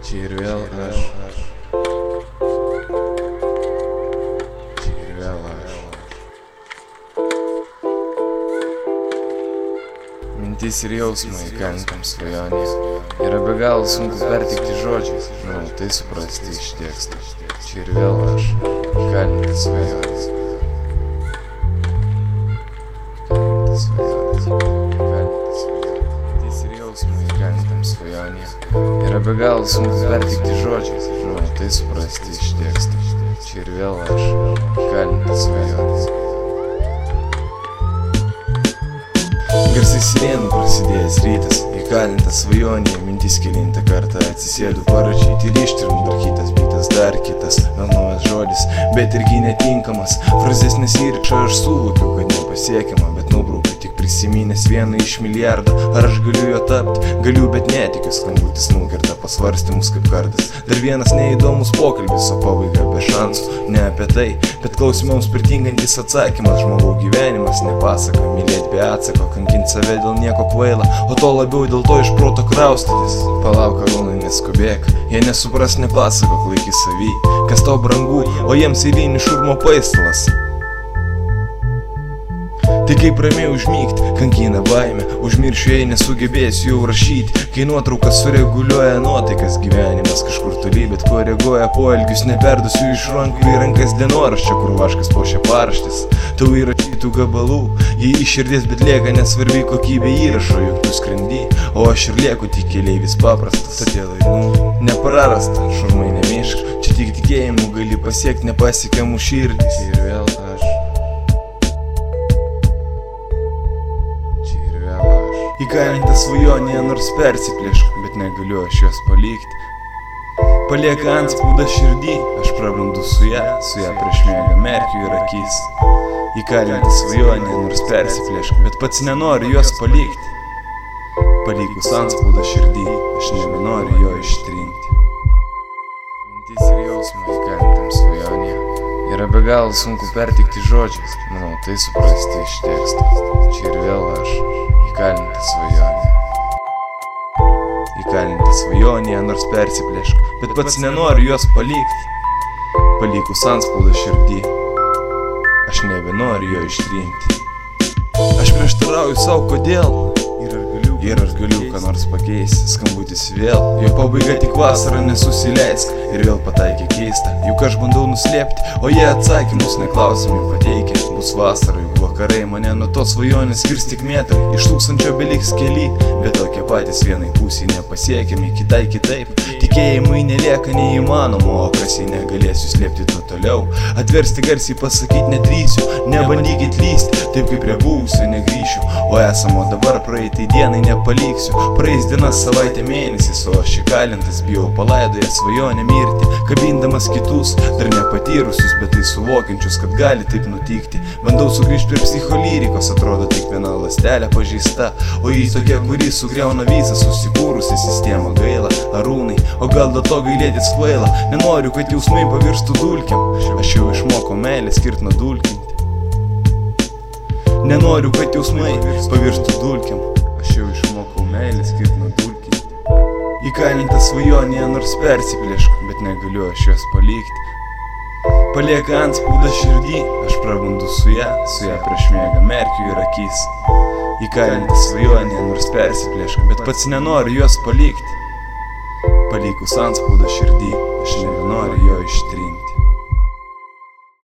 Čia ir vėl aš. Čia ir vėl aš. Mintis ir jausmai įkalintam svajonėje yra be galo sunku pertikti žodžiais, manau tai suprasti iš teksto. Čia ir vėl aš, įkalintas svajonės. Įkalintas svajonės. Mintis ir jausmai įkalintam svajonėje yra be galo sunku pertikti žodžiais, manau tai suprasti iš teksto. Čia ir vėl aš, įkalintas svajonės. Garsiai sirenų prasidėjęs rytas, įkalintas svajonėje, mintis kelintą kartą atsisėdu parašyti ir ištirndarkytas bitas dar kitas, naujas žodis, bet irgi netinkamas. Frazės nesirikša, aš suvokiau, kad nepasiekiama, bet nubraukiu tik prisiminęs vieną iš milijardo. Ar aš galiu jo tapti? Galiu, bet netikiu, skambutis nukerta pasvarstymus kaip kardas. Dar vienas neįdomus pokalbis, o pabaiga be šansų. Ne apie tai, bet klausimams pritingantis atsakymas. Žmogau gyvenimas nepasaka, mylėti be atsako, kankint save dėl nieko kvaila, o to labiau dėl to iš proto kraustytis. Palauk, arūnai, neskubėk, jie nesupras, nepasako, laiky savy, kas tau brangu, o jiems eilinis šurmo paistalas. Tai kaip ramiai užmygti, kankina baimė, užmiršiu, jei nesugebėsiu jau rašyti. Kai nuotraukas sureguliuoja nuotaikas, gyvenimas kažkur toli, bet koreguoja poelgius, neperdusiu iš rankų į rankas dienoraščio, kur vaškas puošia paraštis. Tau įrašytų gabalų, jei iš širdies, bet lieka nesvarbi kokybė įrašo, juk tu skrendi, o aš ir lieku tik keleivis paprastas. Todėl einu neprarasta, šurmai nemišk, čia tik tikėjimu gali pasiekti nepasiekiamų širdis. Ir vėl aš. Įkalintas svajonėje nors persiplėšk, bet negaliu aš jos palikti. Palieka antspaudą širdį, aš prabundu su ją prieš miegą merkiu ir akis. Įkalintas svajonėje nors persiplėšk, bet pats nenoriu jos palikti. Palikus antspaudą širdį, aš nebenoriu jo ištrinti. Mintis ir jausmai įkalintam svajonėje yra be galo sunku pertikti žodžiais, manau tai suprasti iš teksto. Čia ir vėl aš. Įkalinta svajonė. Įkalinta svajonėje nors persiplėšk, bet pats nenoriu jos palikti. Palikus antspaudą širdį, aš nebenoriu jo ištrinti. Aš prieštarauju savo, kodėl. Ir ar galiu ką nors pakeisti, skambutis vėl. Jo pabaiga tik vasarą, nesusileisk. Ir vėl pataikė keista, juk aš bandau nuslėpti, o jie atsakymus neklausimai pateikia. Bus vasara, juk vakarai mane nuo tos svajonės skirs tik metrai. Iš 1000 beliks keli, bet tokie patys vienai pusiai nepasiekiami, kitai kitaip. Tikėjimui nelieka neįmanomo, o kas jei negalėsiu slėpti to toliau. Atversti garsiai pasakyti nedrįsiu, nebandykit lysti, taip kaip prie buvusio negrįšiu. O esamo dabar praeitai dienai nepaliksiu. Praeis dienas, savaitė, mėnesis, o aš įkalintas bijau palaidojęs svajonę mirti, kabindamas kitus, dar nepatyrusius, bet tai suvokiančius, kad gali taip nutikti. Bandau sugrįžti prie psicholyrikos, atrodo tik viena ląstelė pažeista, o jį tokia, kuri sugriauna visą susikūrusią sistemą. Gaila, arūnai, o gal dėl to gailėtis kvaila. Nenoriu, kad jausmai pavirstų dulkiam, aš jau išmokau meilę skirt nuo dulkinti. Nenoriu, kad jausmai pavirstų dulkiam, aš jau išmokau meilę skirt nuo dulkinti. Įkalinta svajonėje nors persiplėšk, bet negaliu aš jos palikti. Palieka antspaudą širdį, aš prabundu su ją prieš miegą merkiu ir akis. Įkalinta svajonėje nors persiplėšk, bet pats nenoriu jos palikti. Palikus antspaudą širdį, aš nebenoriu jo ištrinti.